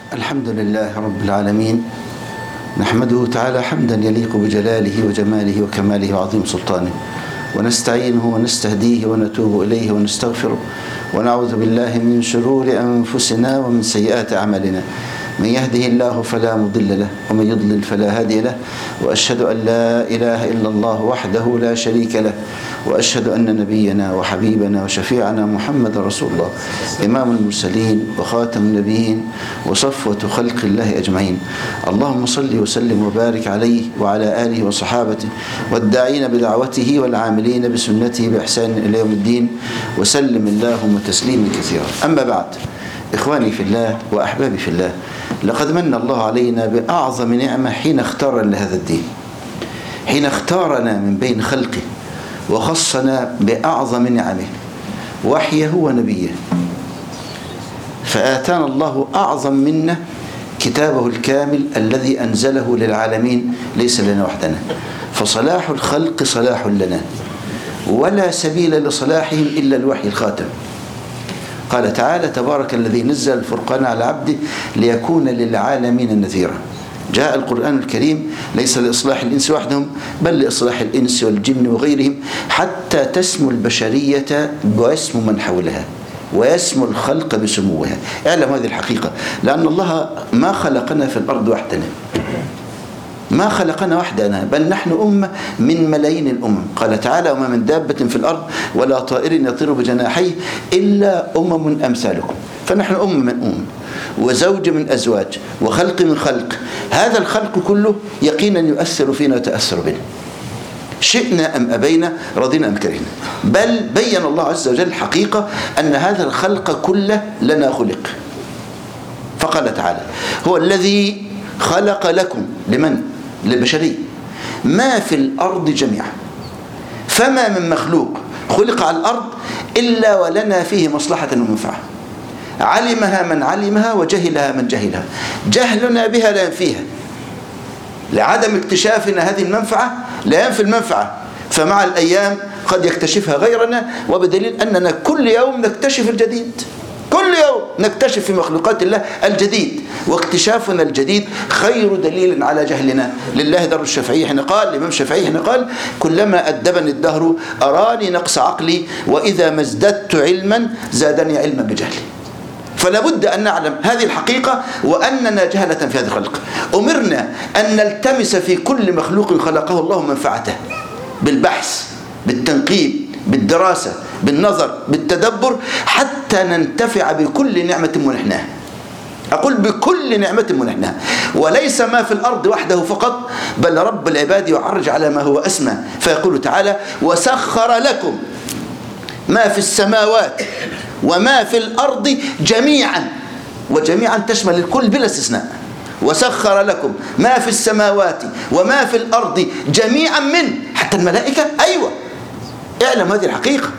الحمد لله رب العالمين، نحمده تعالى حمدا يليق بجلاله وجماله وكماله وعظيم سلطانه، ونستعينه ونستهديه ونتوب إليه ونستغفره، ونعوذ بالله من شرور أنفسنا ومن سيئات أعمالنا. من يهده الله فلا مضل له، ومن يضلل فلا هادي له، وأشهد أن لا إله إلا الله وحده لا شريك له، وأشهد أن نبينا وحبيبنا وشفيعنا محمد رسول الله، إمام المرسلين وخاتم النبيين وصفوة خلق الله أجمعين. اللهم صل وسلم وبارك عليه وعلى آله وصحابته والداعين بدعوته والعاملين بسنته بإحسان إلى يوم الدين، وسلم اللهم تسليما كثيرا. أما بعد، إخواني في الله وأحبابي في الله، لقد من الله علينا بأعظم نعمة حين اختارنا لهذا الدين، حين اختارنا من بين خلقه وخصنا بأعظم نعمه وحيه ونبيه، فآتانا الله أعظم منه كتابه الكامل الذي أنزله للعالمين ليس لنا وحدنا، فصلاح الخلق صلاح لنا، ولا سبيل لصلاحهم إلا الوحي الخاتم. قال تعالى: تبارك الذي نزل الفرقان على عبده ليكون للعالمين نذيرا. جاء القرآن الكريم ليس لإصلاح الإنس وحدهم، بل لإصلاح الإنس والجن وغيرهم، حتى تسمو البشرية ويسمو من حولها، ويسمو الخلق بسموها. اعلم هذه الحقيقة، لأن الله ما خلقنا في الأرض وحدنا، ما خلقنا وحدنا، بل نحن أمة من ملايين الأمم. قال تعالى: وما من دابة في الأرض ولا طائر يطير بجناحيه إلا أمم أمثالكم. فنحن أمة من أمم، وزوج من أزواج، وخلق من خلق. هذا الخلق كله يقينا يؤثر فينا وتأثر بنا، شئنا أم أبينا، رضينا أم كرهنا. بل بين الله عز وجل حقيقة أن هذا الخلق كله لنا خلق. فقال تعالى: هو الذي خلق لكم، لمن؟ للبشرية، ما في الأرض جميعا، فما من مخلوق خلق على الأرض إلا ولنا فيه مصلحة ومنفعة، علمها من علمها وجهلها من جهلها. جهلنا بها لا ينفيها، لعدم اكتشافنا هذه المنفعة لا ينفي المنفعة، فمع الأيام قد يكتشفها غيرنا، وبدليل أننا كل يوم نكتشف الجديد، كل يوم نكتشف في مخلوقات الله الجديد، واكتشافنا الجديد خير دليل على جهلنا. لله در الشافعي حين قال، الإمام الشافعي حين قال: كلما أدبني الدهر أراني نقص عقلي، وإذا ما ازددت علما زادني علما بجهلي. فلا بد أن نعلم هذه الحقيقة، وأننا جهلة في هذه الخلق. أمرنا أن نلتمس في كل مخلوق خلقه الله منفعته، بالبحث، بالتنقيب، بالدراسة، بالنظر، بالتدبر، حتى ننتفع بكل نعمة منحناها. أقول بكل نعمة منحناها، وليس ما في الأرض وحده فقط، بل رب العباد يعرج على ما هو أسمى، فيقول تعالى: وسخر لكم ما في السماوات وما في الأرض جميعا. وجميعا تشمل الكل بلا استثناء. وسخر لكم ما في السماوات وما في الأرض جميعا منه، حتى الملائكة. أيوة، اعلم هذه الحقيقة،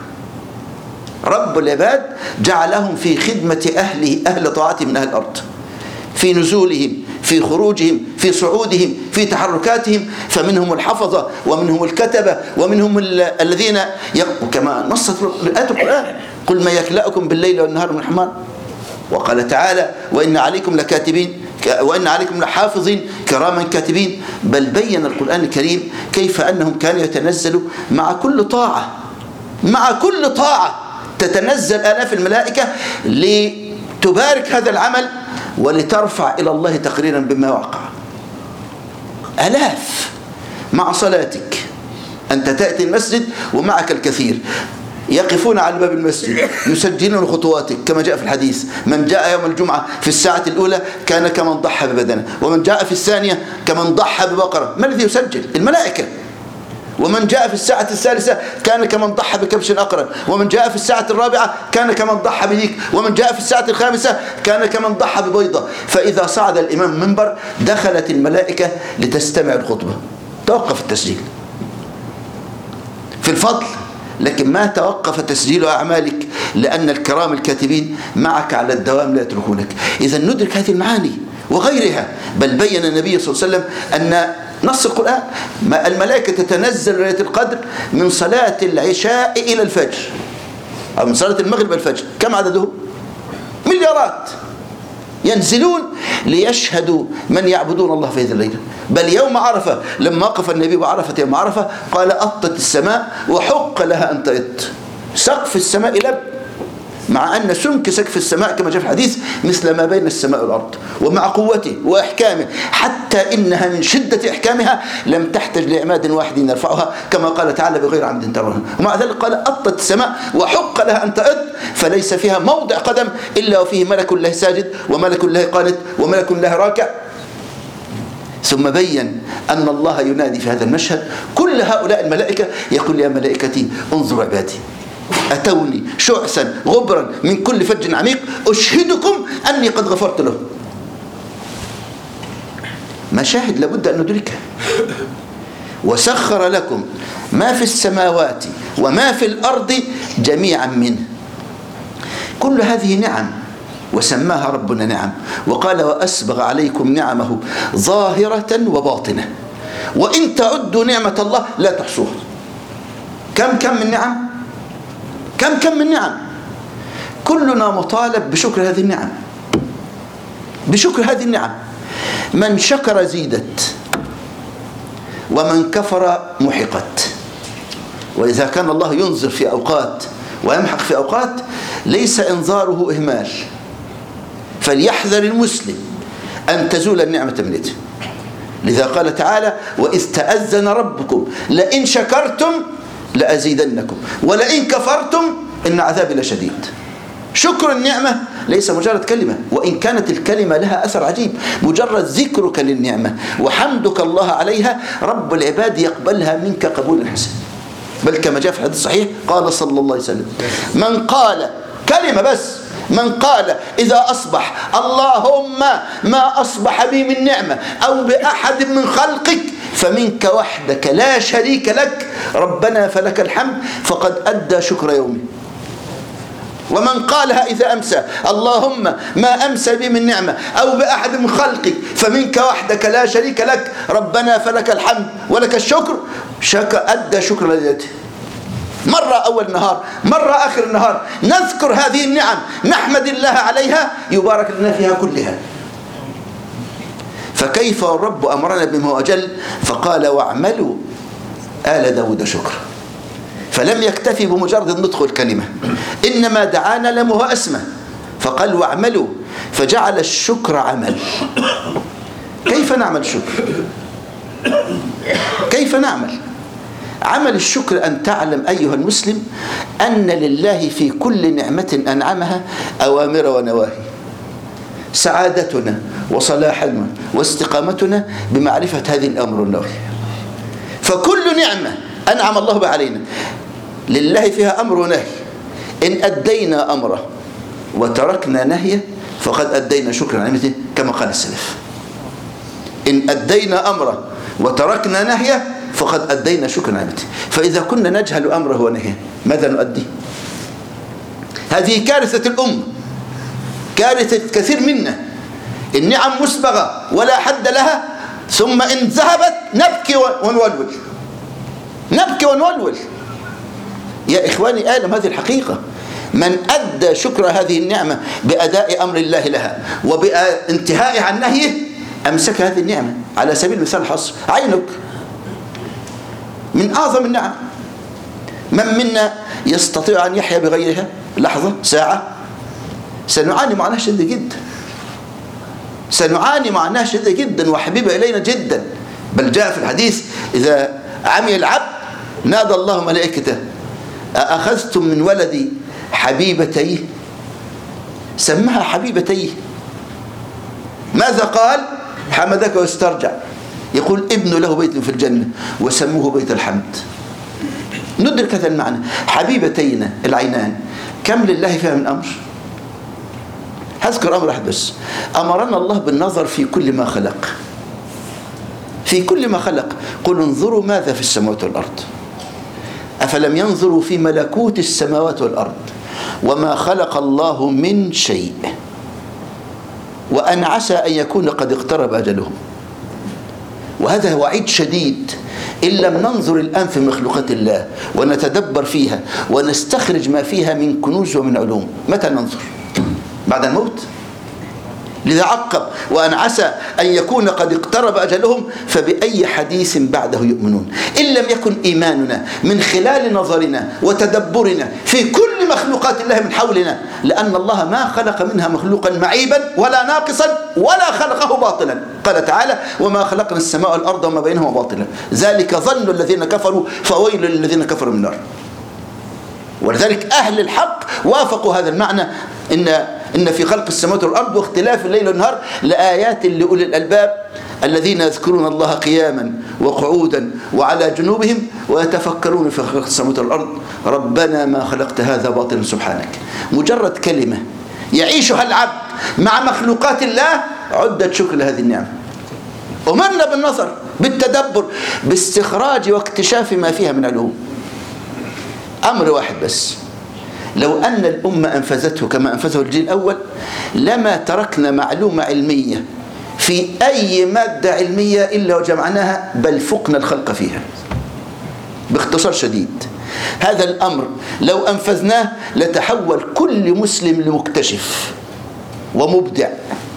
رب العباد جعلهم في خدمة أهل طاعته من أهل الأرض، في نزولهم، في خروجهم، في صعودهم، في تحركاتهم، فمنهم الحفظة، ومنهم الكتبة، ومنهم الذين كما نصت آيات القرآن: قل ما يكلأكم بالليل والنهار من الرحمن. وقال تعالى: وإن عليكم لكاتبين، وإن عليكم لحافظين كراما كاتبين. بل بين القرآن الكريم كيف أنهم كانوا يتنزلوا مع كل طاعة، مع كل طاعة تتنزل آلاف الملائكة لتبارك هذا العمل ولترفع إلى الله تقريرا بما وقع. آلاف مع صلاتك، أنت تأتي المسجد ومعك الكثير يقفون على باب المسجد يسجلون خطواتك، كما جاء في الحديث: من جاء يوم الجمعة في الساعة الأولى كان كمن ضحى ببدنه، ومن جاء في الثانية كمن ضحى ببقرة. ما الذي يسجل؟ الملائكة. ومن جاء في الساعة الثالثة كان كمن ضحى بكبش أقرن، ومن جاء في الساعة الرابعة كان كمن ضحى بديك، ومن جاء في الساعة الخامسة كان كمن ضحى ببيضة. فإذا صعد الإمام المنبر دخلت الملائكة لتستمع الخطبة. توقف التسجيل في الفضل، لكن ما توقف تسجيل أعمالك، لأن الكرام الكاتبين معك على الدوام لا يتركونك. إذا ندرك هذه المعاني وغيرها. بل بين النبي صلى الله عليه وسلم أن نص القرآن: الملائكة تتنزل ليلة القدر من صلاة العشاء إلى الفجر، أو من صلاة المغرب إلى الفجر. كم عدده؟ مليارات. ينزلون ليشهدوا من يعبدون الله في هذه الليلة. بل يوم عرفة لما وقف النبي بعرفة يوم عرفة قال أطت السماء وحق لها أن تئط. سقف السماء لب، مع أن سمك سقف السماء كما جاء في الحديث مثل ما بين السماء والأرض، ومع قوته وإحكامه حتى إنها من شدة إحكامها لم تحتج لعماد واحد يرفعها كما قال تعالى بغير عمد ترونها. ومع ذلك قال أطت السماء وحق لها أن تئط، فليس فيها موضع قدم إلا وفيه ملك له ساجد وملك له قانت وملك له راكع. ثم بين أن الله ينادي في هذا المشهد كل هؤلاء الملائكة يقول يا ملائكتي انظروا عبادي أتوني شعثا غبرا من كل فج عميق أشهدكم أني قد غفرت له. مشاهد لابد أن ندركها. وسخر لكم ما في السماوات وما في الأرض جميعا منه. كل هذه نعم وسماها ربنا نعم، وقال وأسبغ عليكم نعمه ظاهرة وباطنة وإن تعدوا نعمة الله لا تحصوها. كم من نعم، كم من نعم. كلنا مطالب بشكر هذه النعم، بشكر هذه النعم. من شكر زيدت ومن كفر محقت. وإذا كان الله ينظر في أوقات ويمحق في أوقات ليس إنظاره إهمال، فليحذر المسلم أن تزول النعمة من يده. لذا قال تعالى وإذ تأذن ربكم لئن شكرتم لأزيدنكم ولئن كفرتم إن عذابي لشديد. شكر النعمة ليس مجرد كلمة، وإن كانت الكلمة لها أثر عجيب. مجرد ذكرك للنعمة وحمدك الله عليها رب العباد يقبلها منك قبول حسن. بل كما جاء في الحديث الصحيح قال صلى الله عليه وسلم من قال كلمة بس، من قال إذا أصبح اللهم ما أصبح بي من نعمة أو بأحد من خلقك فمنك وحدك لا شريك لك ربنا فلك الحمد فقد أدى شكر يومه. ومن قالها إذا أمسى اللهم ما أمسى بي من نعمة أو بأحد من خلقك فمنك وحدك لا شريك لك ربنا فلك الحمد ولك الشكر أدى شكر لذاته. مرة أول النهار مرة آخر النهار نذكر هذه النعم نحمد الله عليها يبارك لنا فيها كلها. فكيف الرب أمرنا بما هو أجل فقال واعملوا آل داود شكر. فلم يكتفي بمجرد النطق الكلمة، إنما دعانا لما هو أسمى فقال واعملوا، فجعل الشكر عمل. كيف نعمل شكر؟ كيف نعمل؟ عمل الشكر أن تعلم أيها المسلم أن لله في كل نعمة أنعمها أوامر ونواهي. سعادتنا وصلاحنا واستقامتنا بمعرفة هذه الأمر والنواهي. فكل نعمة أنعم الله بها علينا لله فيها أمر ونهي. إن أدينا أمره وتركنا نهيه فقد أدينا شكرا نعمته كما قال السلف. إن أدينا أمره وتركنا نهيه فقد أدينا شكرا نعمته. فإذا كنا نجهل أمره ونهيه ماذا نؤدي؟ هذه كارثة الأمة، كارثة كثير منا. النعم مسبغة ولا حد لها، ثم إن ذهبت نبكي ونولول، نبكي ونولول. يا إخواني أعلم هذه الحقيقة. من أدى شكر هذه النعمة بأداء أمر الله لها وبانتهاء عن نهيه أمسك هذه النعمة. على سبيل المثال حصر عينك من أعظم النعم. من منا يستطيع أن يحيا بغيرها لحظة ساعة؟ سنعاني معاناة شديدة جدا، سنعاني معاناة شديدة جدا وحبيبة إلينا جدا. بل جاء في الحديث إذا عمي العبد نادى الله ملائكته أخذتم من ولدي حبيبتيه؟ سمها حبيبتيه. ماذا قال؟ حمدك واسترجع. يقول ابن له بيت في الجنة وسموه بيت الحمد. ندرك هذا المعنى. حبيبتينا العينان كم لله فيها من أمر؟ هذكر أمر واحد بس. أمرنا الله بالنظر في كل ما خلق، في كل ما خلق. قل انظروا ماذا في السماوات والأرض أفلم ينظروا في ملكوت السماوات والأرض وما خلق الله من شيء وأن عسى أن يكون قد اقترب أجلهم. وهذا وعيد شديد. إن لم ننظر الآن في مخلوقات الله ونتدبر فيها ونستخرج ما فيها من كنوز ومن علوم، متى ننظر؟ بعد الموت؟ لذا عقب: وأن عسى أن يكون قد اقترب أجلهم فبأي حديث بعده يؤمنون. إن لم يكن إيماننا من خلال نظرنا وتدبرنا في كل مخلوقات الله من حولنا، لأن الله ما خلق منها مخلوقا معيبا ولا ناقصا ولا خلقه باطلا. قال تعالى: وما خلقنا السماء والأرض وما بينهما باطلا ذلك ظن الذين كفروا فويل للذين كفروا من النار. ولذلك أهل الحق وافقوا هذا المعنى: إن في خلق السماوات والأرض واختلاف الليل والنهار لآيات لأولي الألباب الذين يذكرون الله قياما وقعودا وعلى جنوبهم ويتفكرون في خلق السماوات والأرض ربنا ما خلقت هذا باطلا سبحانك. مجرد كلمة يعيشها العبد مع مخلوقات الله عدة شكر لهذه النعمة. أمرنا بالنظر، بالتدبر، باستخراج واكتشاف ما فيها من علوم. أمر واحد بس: لو أن الأمة أنفذته كما أنفذه الجيل الأول لما تركنا معلومة علمية في أي مادة علمية إلا وجمعناها، بل فقنا الخلق فيها. باختصار شديد، هذا الأمر لو أنفذناه لتحول كل مسلم لمكتشف ومبدع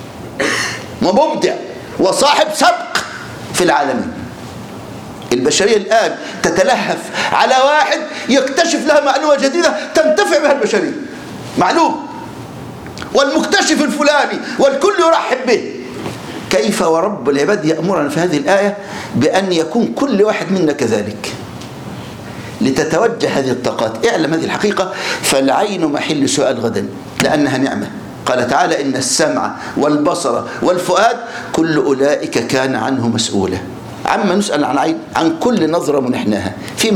وصاحب سبق في العالمين. البشرية الآن تتلهف على واحد يكتشف لها معلومة جديدة تنتفع بها البشرية، معلوم، والمكتشف الفلاني والكل يرحب به. كيف ورب العباد يأمرنا في هذه الآية بأن يكون كل واحد منا كذلك لتتوجه هذه الطاقات. اعلم هذه الحقيقة: فالعين محل سؤال غدا لأنها نعمة. قال تعالى: إن السمع والبصر والفؤاد كل أولئك كان عنه مسؤولا. عما نسأل عن عين؟ عن كل نظرة منحناها. فيما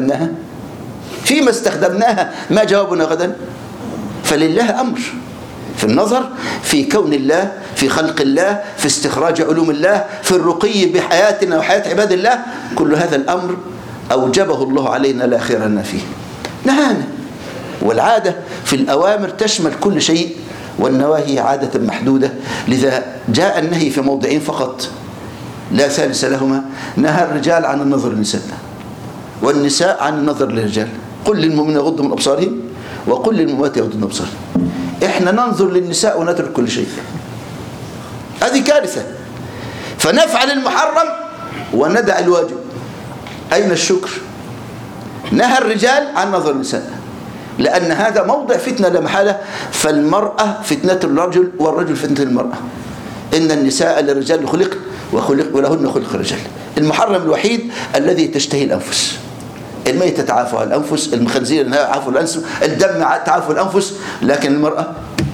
استخدمناها ما جوابنا غدا؟ فلله أمر في النظر، في كون الله، في خلق الله، في استخراج علوم الله، في الرقي بحياتنا وحياة عباد الله. كل هذا الأمر أوجبه الله علينا لا خير لنا فيه، نهانا. والعادة في الأوامر تشمل كل شيء والنواهي عادة محدودة، لذا جاء النهي في موضعين فقط لا ثالث لهما: نهى الرجال عن النظر للنساء والنساء عن النظر للرجال. قل للمؤمنين يغضوا من أبصارهم وقل للمؤمنات يغضن من أبصارهم. إحنا ننظر للنساء ونترك كل شيء، هذه كارثة. فنفعل المحرم وندع الواجب. أين الشكر؟ نهى الرجال عن نظر النساء لأن هذا موضع فتنة لا محالة. فالمرأة فتنة الرجل والرجل فتنة المرأة. إن النساء للرجال خلق ولهن خلق الرجال. المحرم الوحيد الذي تشتهي الأنفس، الميتة تعافى الأنفس، الخنزير تعافى الأنفس، الدم تعافى الأنفس، لكن المرأة.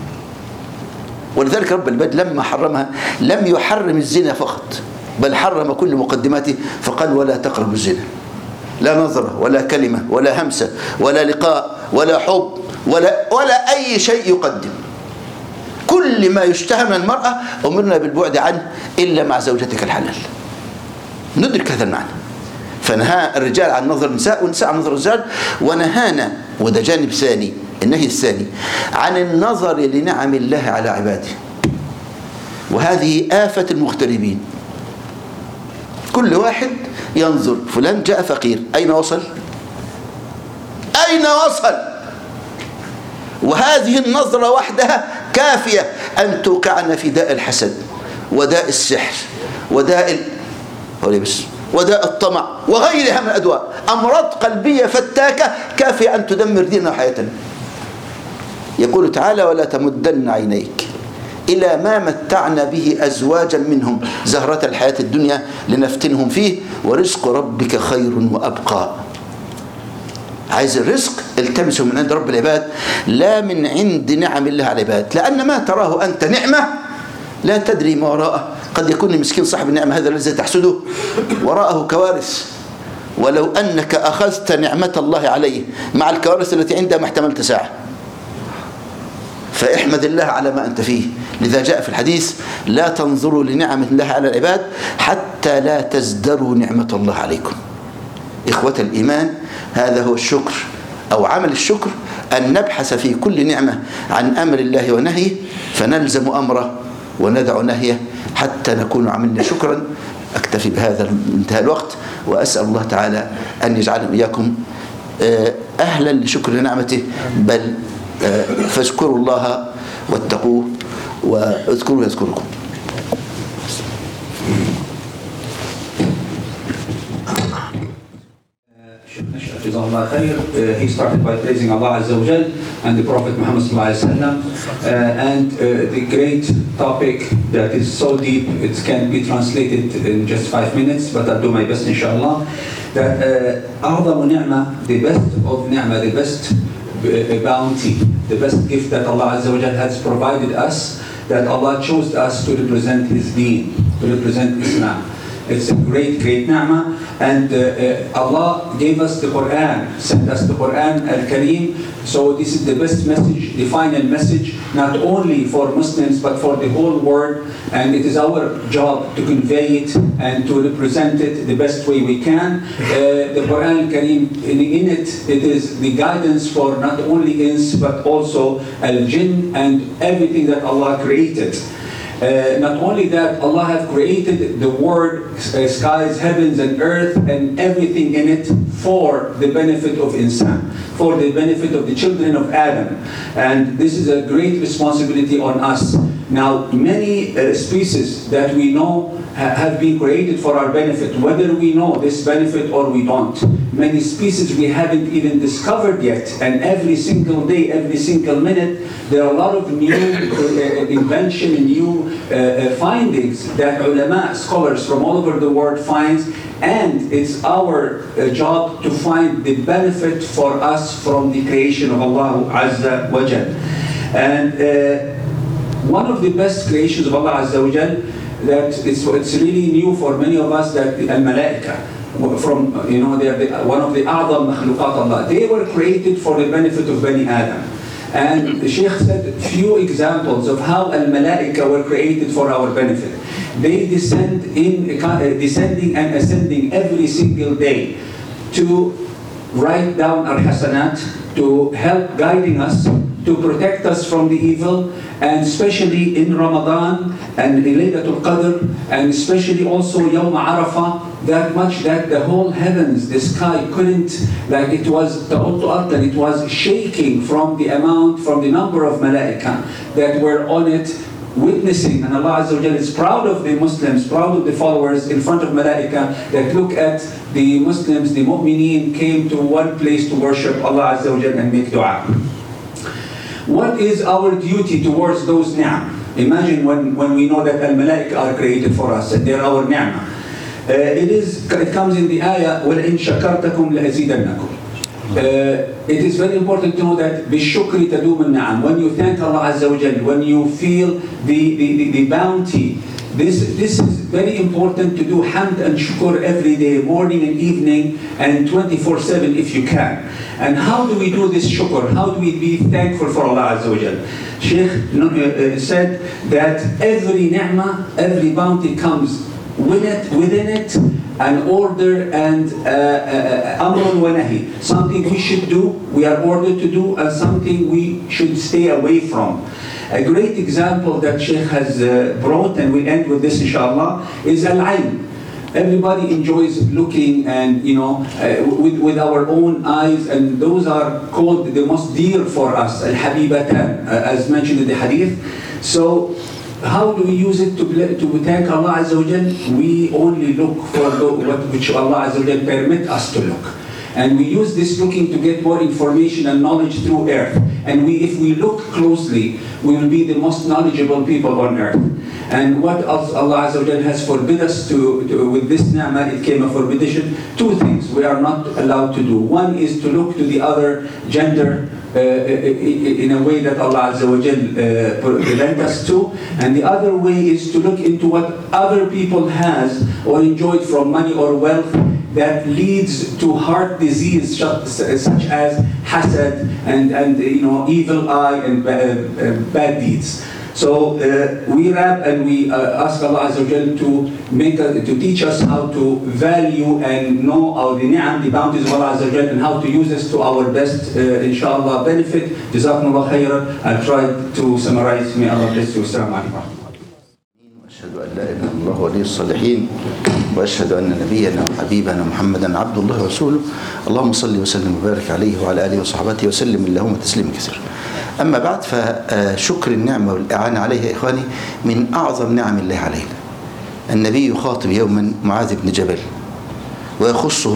ولذلك رب العباد لما حرمها لم يحرم الزنا فقط، بل حرم كل مقدماته، فقال: ولا تقربوا الزنا. لا نظرة ولا كلمة ولا همسة ولا لقاء ولا حب ولا أي شيء يقدم. كل ما يشتهى من المرأة أمرنا بالبعد عنه إلا مع زوجتك الحلال. ندرك هذا المعنى. فنهى الرجال عن نظر النساء والنساء عن نظر الرجال، ونهانا، وده جانب ثاني، النهي الثاني، عن النظر لنعم الله على عباده. وهذه آفة المغتربين. كل واحد ينظر: فلان جاء فقير، أين وصل؟ وهذه النظرة وحدها كافية أن توقعنا في داء الحسد وداء السحر وداء الطمع وغيرها من الأدواء. أمراض قلبية فتاكة كافية أن تدمر ديننا وحياتنا. يقول تعالى: ولا تمدن عينيك إلى ما متعنا به أزواجا منهم زهرة الحياة الدنيا لنفتنهم فيه ورزق ربك خير وأبقى. عايز الرزق التمسه من عند رب العباد لا من عند نعم الله على العباد، لأن ما تراه أنت نعمة لا تدري ما وراءه. قد يكون المسكين صاحب النعمة هذا الذي تحسده وراءه كوارث، ولو أنك أخذت نعمة الله عليه مع الكوارث التي عنده ما احتملت ساعة. فاحمد الله على ما أنت فيه. لذا جاء في الحديث: لا تنظروا لنعمة الله على العباد حتى لا تزدروا نعمة الله عليكم. إخوة الإيمان، هذا هو الشكر أو عمل الشكر، أن نبحث في كل نعمة عن أمر الله ونهيه، فنلزم أمره وندع نهيه حتى نكون عملنا شكرا. أكتفي بهذا انتهى الوقت، وأسأل الله تعالى أن يجعلنا إياكم أهلا لشكر نعمته، بل فاذكروا الله واتقوه واذكروا يذكركم. He started by praising Allah Azza wa Jal and the Prophet Muhammad Sallallahu Alaihi Wasallam, and the great topic that is so deep it can't be translated in just 5 minutes, but I'll do my best inshallah. That أعظم نعمة, the best of ni'mah, the best bounty, the best gift that Allah Azza wa Jal has provided us, that Allah chose us to represent His deen, to represent Islam. It's a great, great ni'mah, and Allah gave us the Quran, sent us the Quran al-Kareem. So this is the best message, the final message, not only for Muslims but for the whole world, and it is our job to convey it and to represent it the best way we can. The Quran al-Kareem, in it is the guidance for not only ins but also al-jinn and everything that Allah created. Not only that, Allah has created the world, skies, heavens and earth and everything in it for the benefit of insan, for the benefit of the children of Adam. And this is a great responsibility on us. Now, many species that we know have been created for our benefit, whether we know this benefit or we don't. Many species we haven't even discovered yet, and every single day, every single minute, there are a lot of new invention and new findings that ulama, scholars from all over the world finds, and it's our job to find the benefit for us from the creation of Allah Azza wa Jal. And one of the best creations of Allah Azza wa Jal, that it's really new for many of us, that al-malaika, from they are one of the a'zam makhluqat Allah. They were created for the benefit of Bani Adam. And the Shaykh said few examples of how al-malaika were created for our benefit. They descending and ascending every single day to write down our hasanat, to help guiding us, to protect us from the evil, and especially in Ramadan and in Laylatul Qadr, and especially also Yawm Arafah, that much that the whole heavens, the sky couldn't, like it was and it was shaking from the amount, from the number of malaika that were on it, witnessing. And Allah Azza wa Jalla is proud of the Muslims, proud of the followers in front of malaika, that look at the Muslims, the mu'mineen came to one place to worship Allah Azza wa Jalla and make dua. What is our duty towards those ni'am? Imagine when we know that al-malaika are created for us and they're our ni'mah. It comes in the ayah, وَلَإِن شَكَرْتَكُمْ لَأَزِيدَنَّكُمْ. It is very important to know that بِالشُّكْرِ تَدُومُ النَّعَمْ. When you thank Allah Azza wa Jalla, when you feel the bounty, this is very important to do hamd and shukr every day, morning and evening, and 24/7 if you can. And how do we do this shukr? How do we be thankful for Allah Azza wa Jalla? Shaykh said that every ni'mah, every bounty comes within it an order and amrun wa nahi. Something we should do, we are ordered to do, and something we should stay away from. A great example that Shaykh has brought, and we'll end with this inshallah, is al-ayn. Everybody enjoys looking and with our own eyes, and those are called the most dear for us, al-habibatan, as mentioned in the hadith. So how do we use it to thank Allah Azza wa Jal? We only look for which Allah Azza wa Jal permit us to look. And we use this looking to get more information and knowledge through earth. And if we look closely, we will be the most knowledgeable people on earth. And what Allah Azza wa Jal has forbid us to with this ni'mah, it came a forbidition. Two things we are not allowed to do. One is to look to the other gender in a way that Allah Azza wa Jal prevent us to. And the other way is to look into what other people has or enjoyed from money or wealth that leads to heart disease such as hasad and evil eye and bad deeds. So we wrap and we ask Allah Azza wa Jal to teach us how to value and know the ni'am, the bounties of Allah Azza wa Jal, and how to use this to our best, inshallah, benefit. Jazakumullah khairan. I'll try to summarize. May Allah bless you. Assalamu alaikum. أشهد أن لا إله إلا الله ولي الصالحين وأشهد أن نبينا وحبيبنا محمدا عبد الله ورسوله اللهم صل وسلم وبارك عليه وعلى آله وصحبه وسلم اللهم تسليما كثيرا. أما بعد، فشكر النعمة والإعانة عليها يا إخواني من أعظم نعم الله علينا. النبي يخاطب يوما معاذ بن جبل ويخصه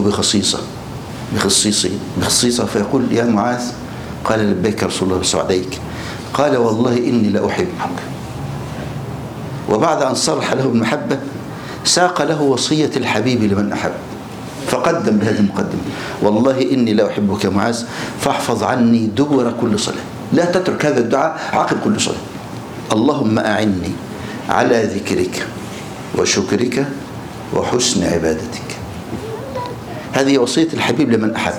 بخصيصة فيقول: يا معاذ. قال: لبيك رسول الله وسعديك. قال: والله إني لأحبك. وبعد أن صرح له بالمحبة ساق له وصية الحبيب لمن أحب، فقدم بهذه المقدمة: والله إني لأحبك يا معاذ فاحفظ عني دبر كل صلاة. لا تترك هذا الدعاء عقب كل صلاة. اللهم أعني على ذكرك وشكرك وحسن عبادتك. هذه وصية الحبيب لمن أحب،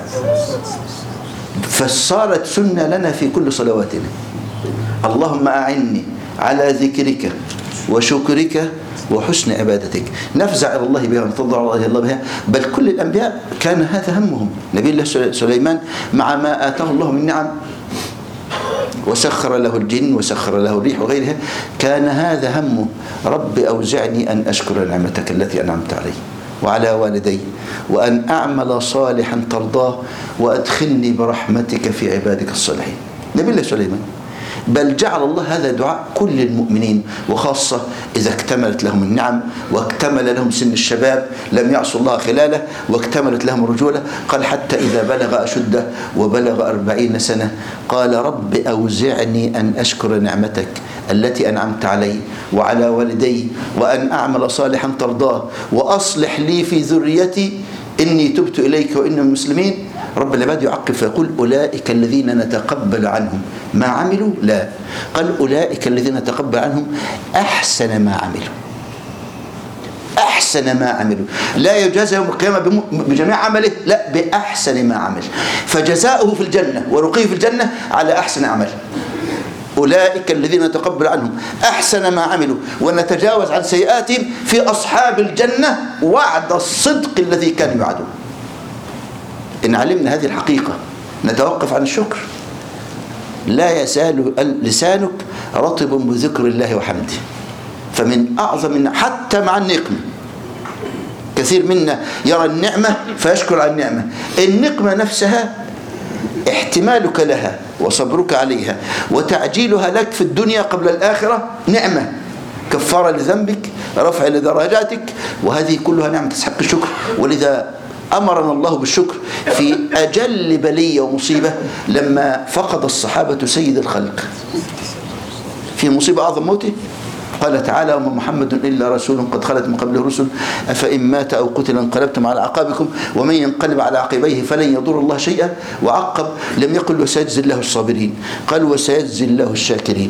فصارت سنة لنا في كل صلواتنا. اللهم أعني على ذكرك وشكرك وحسن عبادتك. نفزع إلى الله بها ونتضرع إلى الله بها. بل كل الأنبياء كان هذا همهم. نبي الله سليمان مع ما آتاه الله من نعم وسخر له الجن وسخر له الريح وغيرها، كان هذا همه: رب أوزعني أن أشكر نعمتك التي أنعمت علي وعلى والدي وأن أعمل صالحا ترضاه وأدخلني برحمتك في عبادك الصالحين. نبي الله سليمان. بل جعل الله هذا دعاء كل المؤمنين، وخاصة إذا اكتملت لهم النعم واكتمل لهم سن الشباب لم يعصوا الله خلاله واكتملت لهم الرجولة. قال: حتى إذا بلغ أشده وبلغ 40 سنة قال: رب أوزعني أن أشكر نعمتك التي أنعمت علي وعلى والدي وأن أعمل صالحا ترضاه وأصلح لي في ذريتي إني تبت إليك وإني من المسلمين. رب العباد يعقب فيقول: أولئك الذين نتقبل عنهم ما عملوا. لا، قال: أولئك الذين نتقبل عنهم أحسن ما عملوا. أحسن ما عملوا، لا يجازى يوم القيامة بجميع عمله، لا، بأحسن ما عمل. فجزاؤه في الجنة ورقيه في الجنة على أحسن عمل. أولئك الذين نتقبل عنهم أحسن ما عملوا ونتجاوز عن سيئاتهم في أصحاب الجنة وعد الصدق الذي كانوا يوعدون. إن علمنا هذه الحقيقة نتوقف عن الشكر. لا يزال لسانك رطب بذكر الله وحمده. فمن أعظم حتى مع النقمة، كثير منا يرى النعمة فيشكر على النعمة. النقمة نفسها احتمالك لها وصبرك عليها وتعجيلها لك في الدنيا قبل الآخرة نعمة، كفارة لذنبك، رفع لدرجاتك، وهذه كلها نعمة تستحق الشكر. ولذا أمرنا الله بالشكر في أجل بلية ومصيبة لما فقد الصحابة سيد الخلق في مصيبة أعظم موته. قال تعالى: وما محمد إلا رسول قد خلت من قبله رسل أفإن مات أو قتل انقلبتم على أعقابكم ومن ينقلب على عقبيه فلن يضر الله شيئا. وعقب لم يقل: وسيجزي الله الصابرين، قال: وسيجزي الله الشاكرين.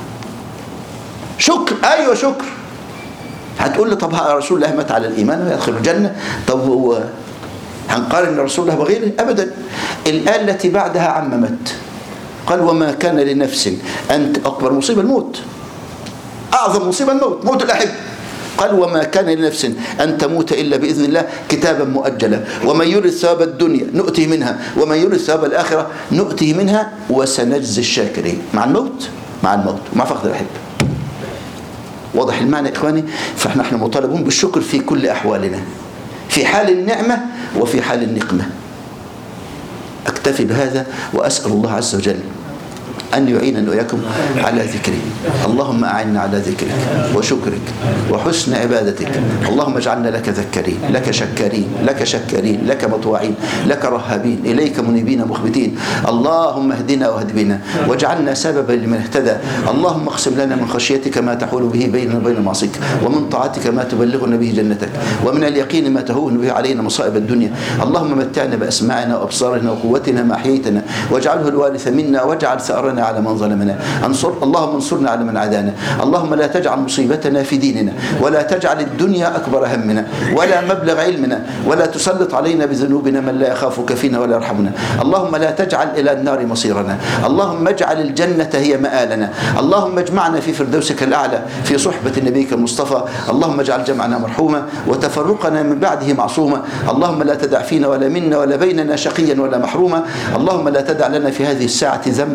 شكر، أيوة شكر. هتقول لي: طب رسول الله مات على الإيمان ويدخل الجنة، طب هو هنقارن رسول الله بغيره؟ أبدا. الآية التي بعدها عممت، قال: وما كان لنفس أن أكبر مصيبة الموت، أعظم مصيبة الموت، موت الأحب. قال: وما كان لنفس أن تموت إلا بإذن الله كتابا مؤجلا ومن يرد ثواب الدنيا نؤته منها ومن يرد ثواب الآخرة نؤته منها وسنجزي الشاكرين. مع الموت، مع الموت ومع فقد الأحب. واضح المعنى إخواني؟ فنحن مطالبون بالشكر في كل أحوالنا، في حال النعمة وفي حال النقمة. أكتفي بهذا وأسأل الله عز وجل أن يعيننا وإياكم على ذكره. اللهم أعنا على ذكرك وشكرك وحسن عبادتك. اللهم اجعلنا لك ذكرين، لك شكارين، لك شكارين، لك مطواعين، لك رهابين، إليك منيبين مخبتين. اللهم اهدنا واهد بنا واجعلنا سببا لمن اهتدى. اللهم اقسم لنا من خشيتك ما تحول به بيننا وبين معصيك ومن طاعتك ما تبلغنا به جنتك ومن اليقين ما تهون به علينا مصائب الدنيا. اللهم متعنا بأسماعنا وأبصارنا وقوتنا ما أحييتنا واجعله الوارث منا واجعل ثأرنا على من ظلمنا. اللهم انصرنا على من عادانا. اللهم لا تجعل مصيبتنا في ديننا ولا تجعل الدنيا أكبر همنا ولا مبلغ علمنا ولا تسلط علينا بذنوبنا من لا يخافك فينا ولا يرحمنا. اللهم لا تجعل إلى النار مصيرنا. اللهم اجعل الجنة هي مآلنا. اللهم اجمعنا في فردوسك الأعلى في صحبة نبيك المصطفى. اللهم اجعل جمعنا مرحوما وتفرقنا من بعده معصوما. اللهم لا تدع فينا ولا منا ولا بيننا شقيا ولا محروما. اللهم لا تدع لنا في هذه الساعة ذنبا إلا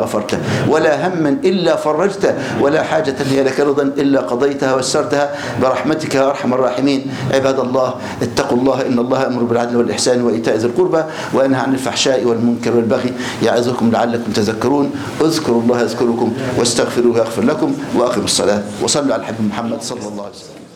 غفرته، ولا هما إلا فرجته، ولا حاجة هي لك رضا إلا قضيتها ويسرتها برحمتك يا أرحم الراحمين. عباد الله، اتقوا الله، إن الله يأمر بالعدل والإحسان وإيتاء ذي القربى وينهى عن الفحشاء والمنكر والبغي يعظكم لعلكم تذكرون. اذكروا الله يذكركم واستغفروه يغفر لكم، وأقيموا الصلاة وصلوا على الحبيب محمد صلى الله عليه وسلم.